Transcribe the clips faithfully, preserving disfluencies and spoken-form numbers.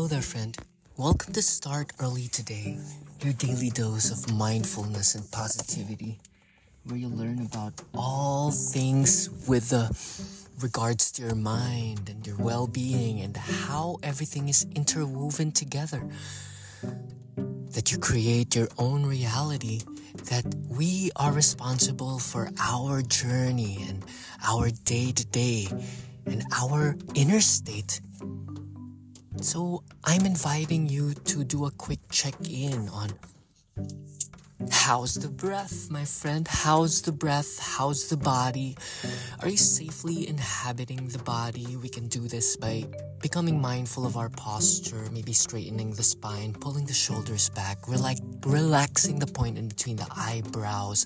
there, friend. Welcome to Start Early Today, your daily dose of mindfulness and positivity, where you learn about all things with the regards to your mind and your well-being and how everything is interwoven together. That you create your own reality, that we are responsible for our journey and our day-to-day and our inner state. So I'm inviting you to do a quick check-in on how's the breath, my friend? How's the breath? How's the body? Are you safely inhabiting the body? We can do this by becoming mindful of our posture, maybe straightening the spine, pulling the shoulders back, relax, relaxing the point in between the eyebrows,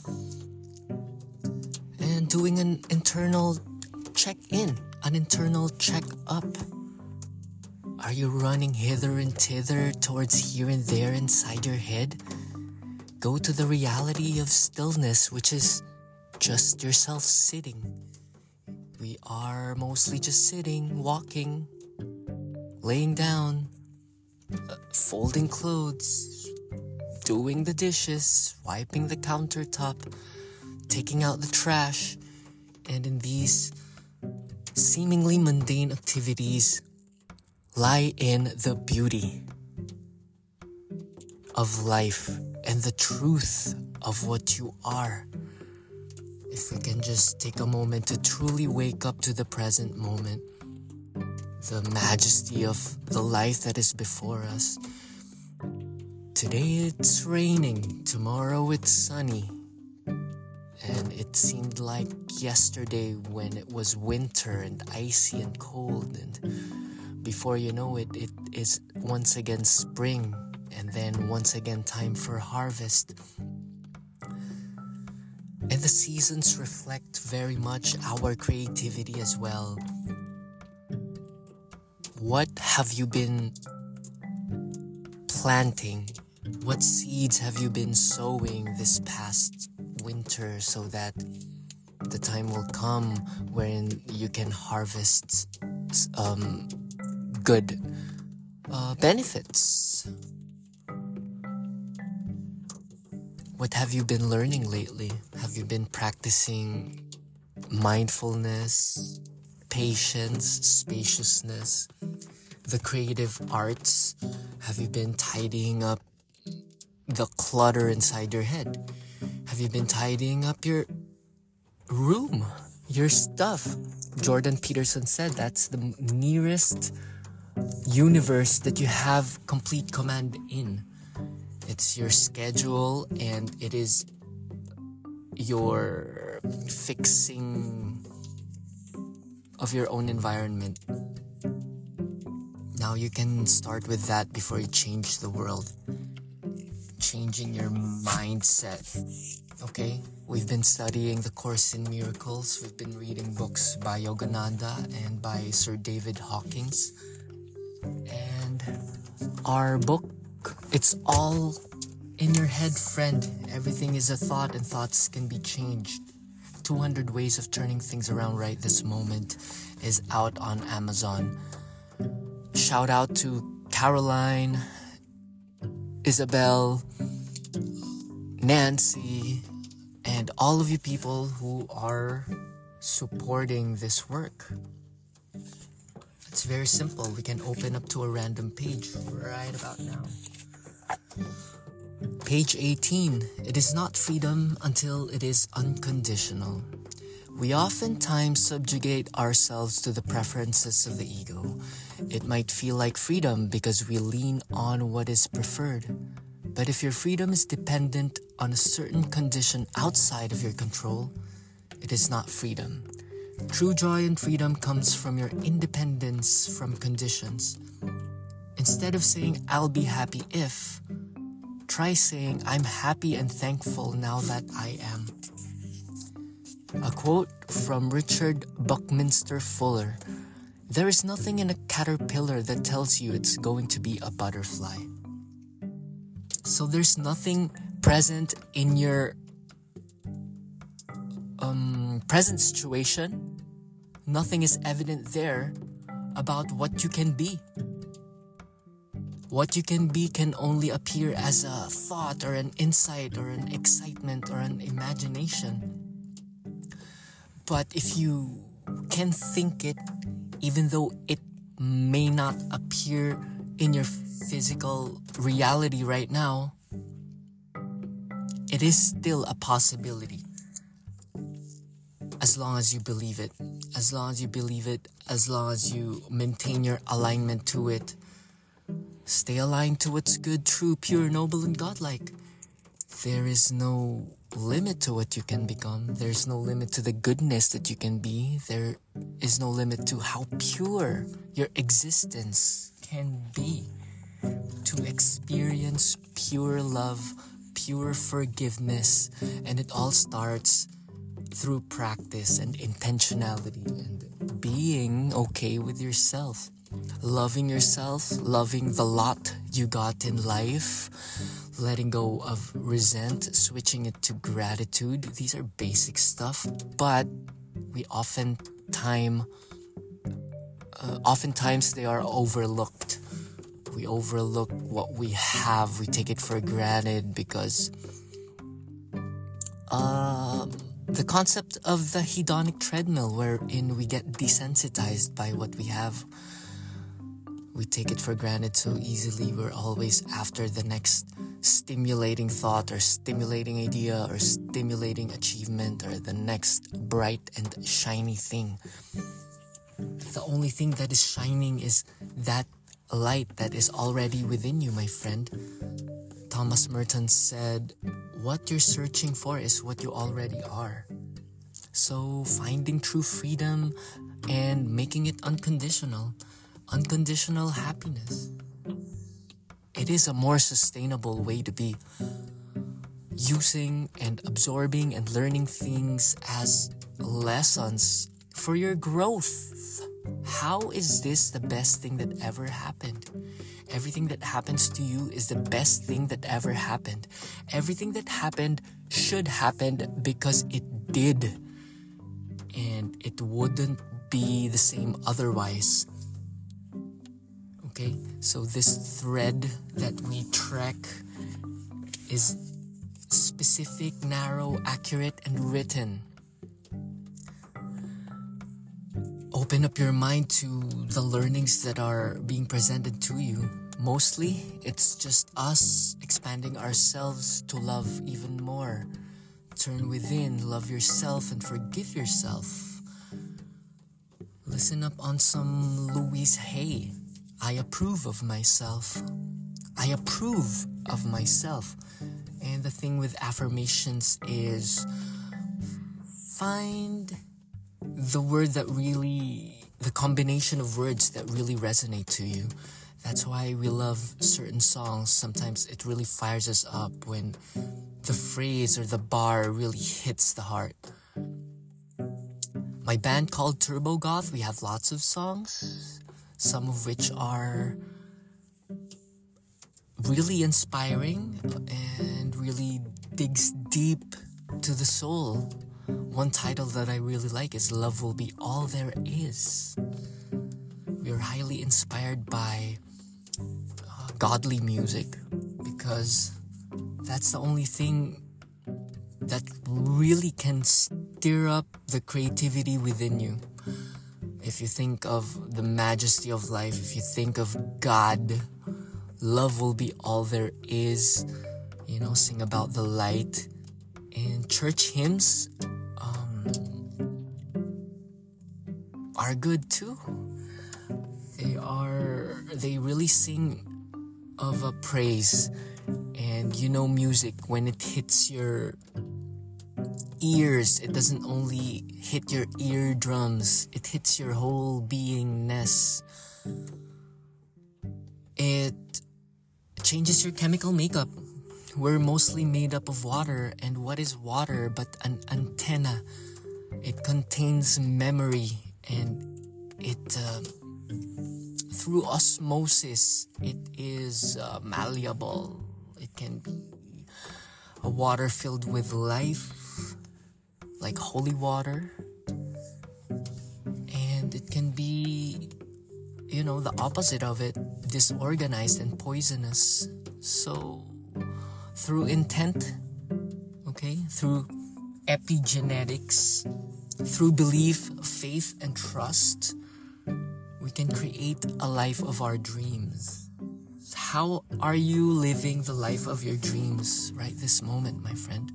and doing an internal check-in, an internal check-up. Are you running hither and thither towards here and there inside your head? Go to the reality of stillness, which is just yourself sitting. We are mostly just sitting, walking, laying down, uh, folding clothes, doing the dishes, wiping the countertop, taking out the trash, and in these seemingly mundane activities lie in the beauty of life and the truth of what you are. If we can just take a moment to truly wake up to the present moment, the majesty of the life that is before us. Today it's raining, tomorrow it's sunny, and it seemed like yesterday when it was winter and icy and cold, and before you know it, it is once again spring, and then once again time for harvest. And the seasons reflect very much our creativity as well. What have you been planting? What seeds have you been sowing this past winter so that the time will come wherein you can harvest um, good uh, benefits? What have you been learning lately? Have you been practicing mindfulness, patience, spaciousness, the creative arts? Have you been tidying up the clutter inside your head? Have you been tidying up your room, your stuff? Jordan Peterson said that's the nearest universe that you have complete command in. It's your schedule, and it is your fixing of your own environment. Now you can start with that before you change the world. Changing your mindset. Okay? We've been studying the Course in Miracles. We've been reading books by Yogananda and by Sir David Hawkins. And our book, it's all in your head, friend. Everything is a thought, and thoughts can be changed. two hundred Ways of Turning Things Around Right This Moment is out on Amazon. Shout out to Caroline, Isabel, Nancy, and all of you people who are supporting this work. It's very simple. We can open up to a random page right about now. Page eighteen. It is not freedom until it is unconditional. We oftentimes subjugate ourselves to the preferences of the ego. It might feel like freedom because we lean on what is preferred. But if your freedom is dependent on a certain condition outside of your control, it is not freedom. True joy and freedom comes from your independence from conditions. Instead of saying, I'll be happy if, try saying, I'm happy and thankful now that I am. A quote from Richard Buckminster Fuller. There is nothing in a caterpillar that tells you it's going to be a butterfly. So there's nothing present in your um, present situation. Nothing is evident there about what you can be. What you can be can only appear as a thought or an insight or an excitement or an imagination. But if you can think it, even though it may not appear in your physical reality right now, it is still a possibility. As long as you believe it, as long as you believe it, as long as you maintain your alignment to it, stay aligned to what's good, true, pure, noble, and godlike. There is no limit to what you can become. There's no limit to the goodness that you can be. There is no limit to how pure your existence can be. To experience pure love, pure forgiveness, and it all starts through practice and intentionality and being okay with yourself. Loving yourself, loving the lot you got in life, letting go of resent, switching it to gratitude. These are basic stuff, but we often time, uh, oftentimes they are overlooked. We overlook what we have. We take it for granted because uh, the concept of the hedonic treadmill, wherein we get desensitized by what we have. We take it for granted so easily. We're always after the next stimulating thought or stimulating idea or stimulating achievement or the next bright and shiny thing. The only thing that is shining is that light that is already within you, my friend. Thomas Merton said, what you're searching for is what you already are. So finding true freedom and making it unconditional. Unconditional happiness. It is a more sustainable way to be. Using and absorbing and learning things as lessons for your growth. How is this the best thing that ever happened? Everything that happens to you is the best thing that ever happened. Everything that happened should happen because it did. And it wouldn't be the same otherwise. Okay, so this thread that we trek is specific, narrow, accurate, and written. Open up your mind to the learnings that are being presented to you. Mostly, it's just us expanding ourselves to love even more. Turn within, love yourself, and forgive yourself. Listen up on some Louise Hay. I approve of myself. I approve of myself. And the thing with affirmations is find the word that really, the combination of words that really resonate to you. That's why we love certain songs. Sometimes it really fires us up when the phrase or the bar really hits the heart. My band called Turbo Goth, we have lots of songs. Some of which are really inspiring and really digs deep to the soul. One title that I really like is Love Will Be All There Is. We are highly inspired by uh, godly music because that's the only thing that really can stir up the creativity within you. If you think of the majesty of life, if you think of God, love will be all there is. You know, sing about the light. And church hymns um, are good too. They are, they really sing of a praise. And you know music, when it hits your ears, it doesn't only hit your eardrums, it hits your whole beingness. It changes your chemical makeup. We're mostly made up of water, and what is water but an antenna? It contains memory, and it uh, through osmosis it is uh, malleable. It can be a water filled with life, like holy water, and it can be you know, the opposite of it, disorganized and poisonous. So, through intent, okay, through epigenetics, through belief, faith, and trust, we can create a life of our dreams. How are you living the life of your dreams right this moment, my friend?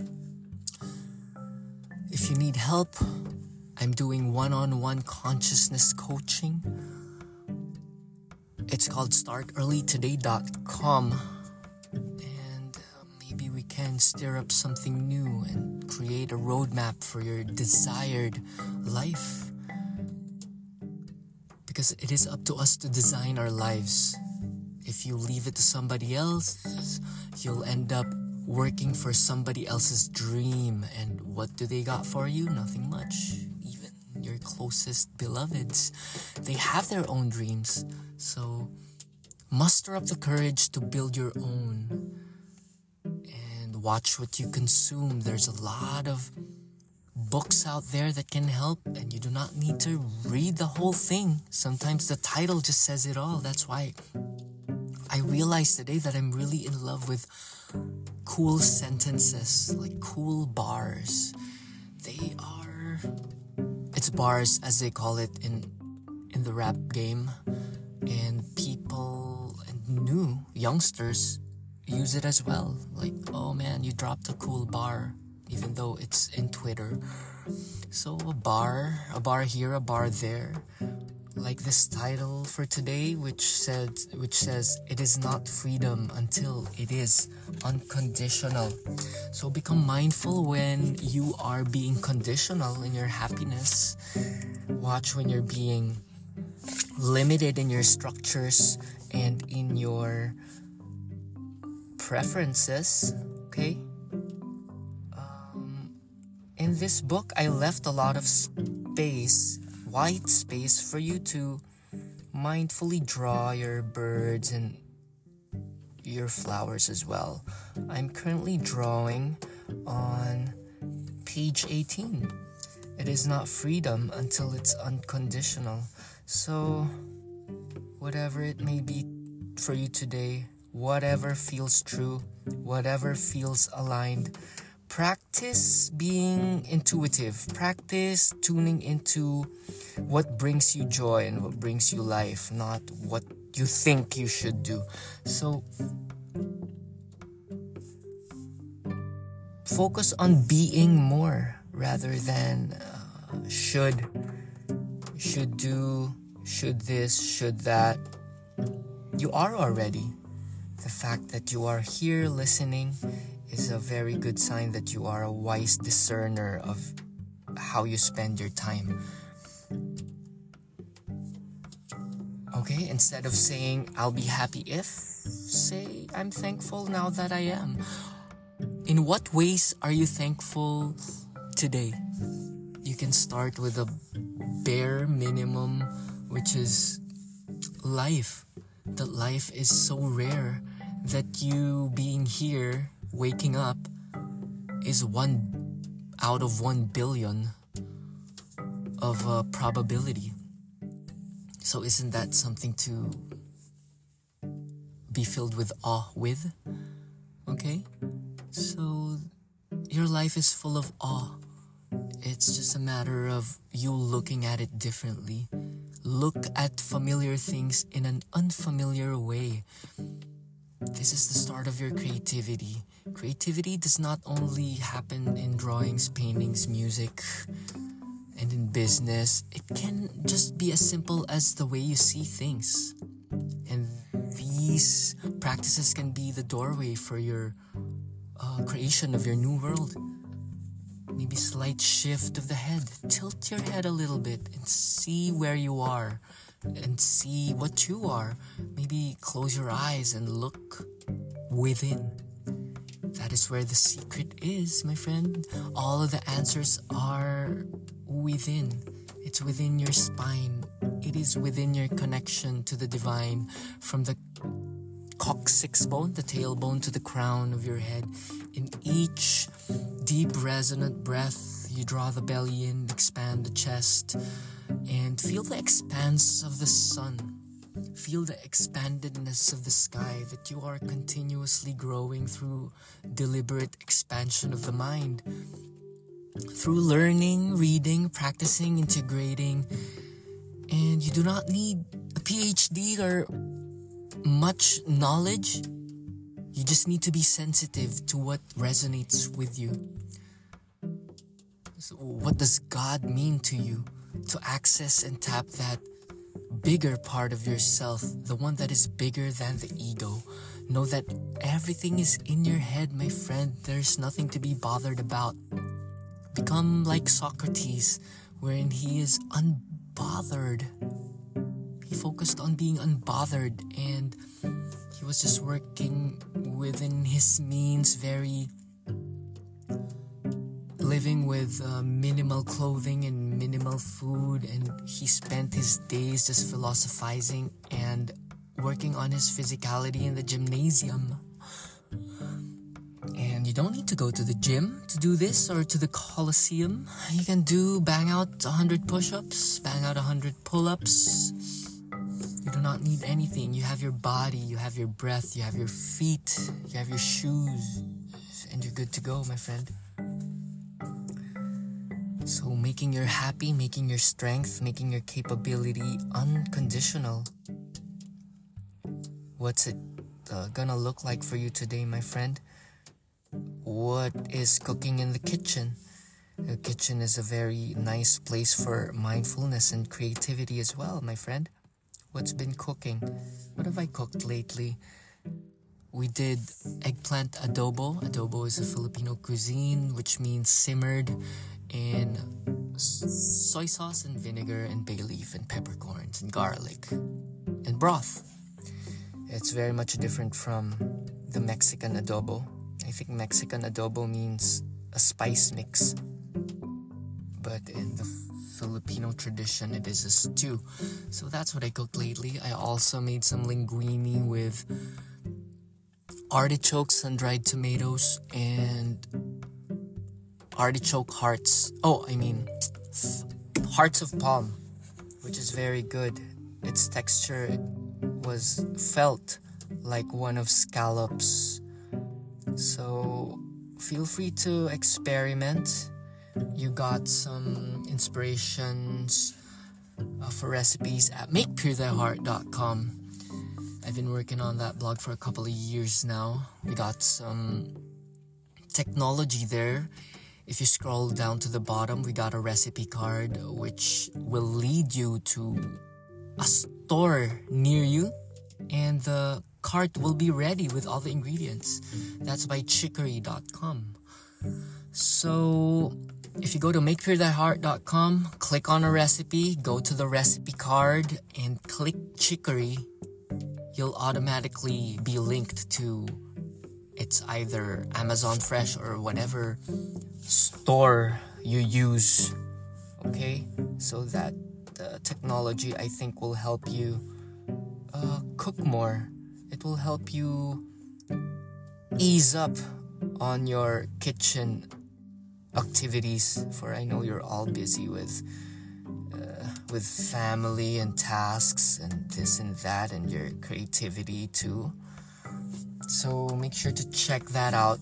If you need help, I'm doing one-on-one consciousness coaching. It's called start early today dot com. And uh, maybe we can stir up something new and create a roadmap for your desired life. Because it is up to us to design our lives. If you leave it to somebody else, you'll end up working for somebody else's dream. And what do they got for you? Nothing much. Even your closest beloveds, they have their own dreams. So muster up the courage to build your own. And watch what you consume. There's a lot of books out there that can help, and you do not need to read the whole thing. Sometimes the title just says it all. That's why I realized today that I'm really in love with cool sentences, like cool bars. They are, it's bars as they call it in in the rap game, and people and new youngsters use it as well. Like, oh man, you dropped a cool bar, even though it's in Twitter. So a bar, a bar here, a bar there. Like this title for today, which said, which says, it is not freedom until it is unconditional. So become mindful when you are being conditional in your happiness. Watch when you're being limited in your structures and in your preferences, okay? Um, in this book, I left a lot of space, white space, for you to mindfully draw your birds and your flowers as well. I'm currently drawing on page eighteen. It is not freedom until it's unconditional. So, whatever it may be for you today, whatever feels true, whatever feels aligned, practice being intuitive. Practice tuning into what brings you joy and what brings you life, not what you think you should do. So, focus on being more rather than uh, should, should do, should this, should that. You are already. The fact that you are here listening is a very good sign that you are a wise discerner of how you spend your time. Okay, instead of saying, I'll be happy if, say, I'm thankful now that I am. In what ways are you thankful today? You can start with a bare minimum, which is life. That life is so rare that you being here, waking up, is one out of one billion of uh, probability. So isn't that something to be filled with awe with? Okay? So your life is full of awe. It's just a matter of you looking at it differently. Look at familiar things in an unfamiliar way. This is the start of your creativity. Creativity does not only happen in drawings, paintings, music, and in business. It can just be as simple as the way you see things. And these practices can be the doorway for your uh, creation of your new world. Maybe slight shift of the head. Tilt your head a little bit and see where you are and see what you are. Maybe close your eyes and look within. That is where the secret is, my friend. All of the answers are within. It's within your spine. It is within your connection to the divine from the coccyx bone, the tailbone to the crown of your head. In each deep resonant breath, you draw the belly in, expand the chest, and feel the expanse of the sun. Feel the expandedness of the sky, that you are continuously growing through deliberate expansion of the mind. Through learning, reading, practicing, integrating, and you do not need a P H D or much knowledge. You just need to be sensitive to what resonates with you. So what does God mean to you? To access and tap that bigger part of yourself, the one that is bigger than the ego. Know that everything is in your head, my friend. There's nothing to be bothered about. Become like Socrates, wherein he is unbothered. He focused on being unbothered, and he was just working within his means, very living with uh, minimal clothing and minimal food, and he spent his days just philosophizing and working on his physicality in the gymnasium. And you don't need to go to the gym to do this, or to the Colosseum. You can do bang out one hundred push-ups, bang out one hundred pull-ups. You do not need anything. You have your body, you have your breath, you have your feet, you have your shoes, and you're good to go, my friend. So making your happy, making your strength, making your capability unconditional. What's it uh, gonna look like for you today, my friend? What is cooking in the kitchen? The kitchen is a very nice place for mindfulness and creativity as well, my friend. What's been cooking? What have I cooked lately? We did eggplant adobo. Adobo is a Filipino cuisine, which means simmered in soy sauce and vinegar and bay leaf and peppercorns and garlic and broth. It's very much different from the Mexican adobo. I think Mexican adobo means a spice mix, but in the Filipino tradition, it is a stew. So that's what I cooked lately. I also made some linguine with artichokes, sun-dried tomatoes, and artichoke hearts. Oh, I mean, hearts of palm, which is very good. Its texture was felt like one of scallops. So feel free to experiment. You got some inspirations uh, for recipes at make pure thy heart dot com. I've been working on that blog for a couple of years now. We got some technology there. If you scroll down to the bottom, we got a recipe card which will lead you to a store near you, and the cart will be ready with all the ingredients. That's by chicory dot com. So if you go to make pure thy heart dot com, click on a recipe, go to the recipe card, and click Chicory, you'll automatically be linked to it's either Amazon Fresh or whatever store you use. Okay? So that the technology, I think, will help you uh, cook more. It will help you ease up on your kitchen activities, for I know you're all busy with uh, with family and tasks and this and that and your creativity too. So make sure to check that out.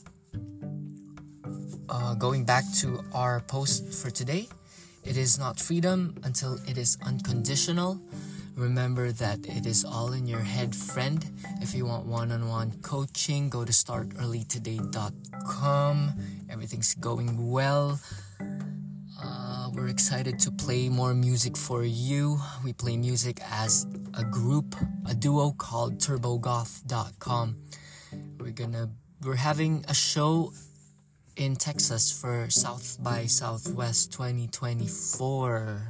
Uh, going back to our post for today, it is not freedom until it is unconditional. Remember that it is all in your head, friend. If you want one-on-one coaching, go to start early today dot com. Everything's going well. Uh, we're excited to play more music for you. We play music as a group, a duo called turbo goth dot com. We're gonna, we're having a show in Texas for South by Southwest twenty twenty-four.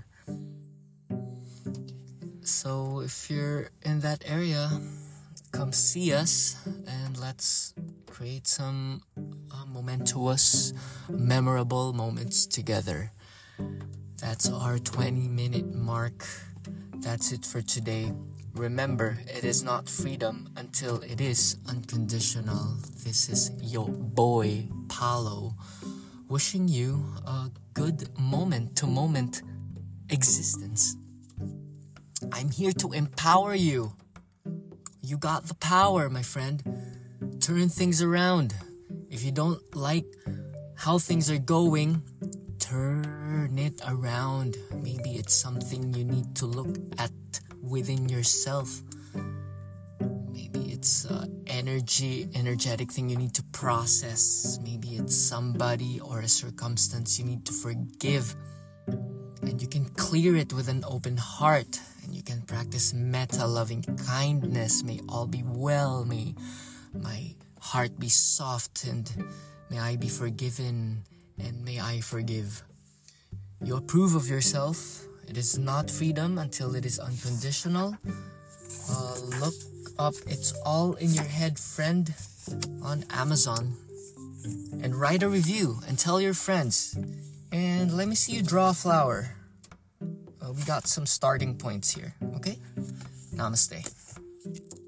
So if you're in that area, come see us and let's create some uh, momentous, memorable moments together. That's our twenty minute mark. That's it for today. Remember, it is not freedom until it is unconditional. This is your boy, Paolo, wishing you a good moment-to-moment existence. I'm here to empower you. You got the power, my friend. Turn things around. If you don't like how things are going, turn it around. Maybe it's something you need to look at within yourself. Maybe it's an energy, energetic thing you need to process. Maybe it's somebody or a circumstance you need to forgive. And you can clear it with an open heart. And you can practice metta, loving kindness. May all be well. May my heart be soft, and may I be forgiven, and may I forgive. You approve of yourself. It is not freedom until it is unconditional. Uh, look up It's All in Your Head, Friend on Amazon. And write a review and tell your friends. And let me see you draw a flower. Uh, we got some starting points here, okay? Namaste.